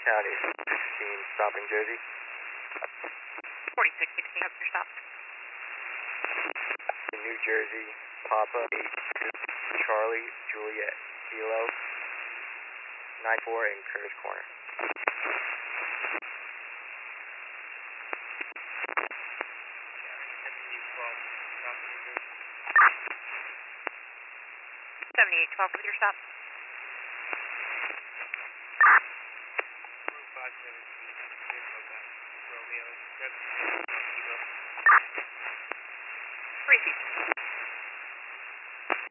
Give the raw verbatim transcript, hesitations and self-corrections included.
County, sixteen, stopping Jersey. forty-six sixteen, up your stop. In New Jersey, Papa, eight, Charlie, Juliet, Kilo, nine four in Curtis Corner. seventy-eight twelve with your stop. Route five seventeen, Romeo, seven, Kilo. Repeat.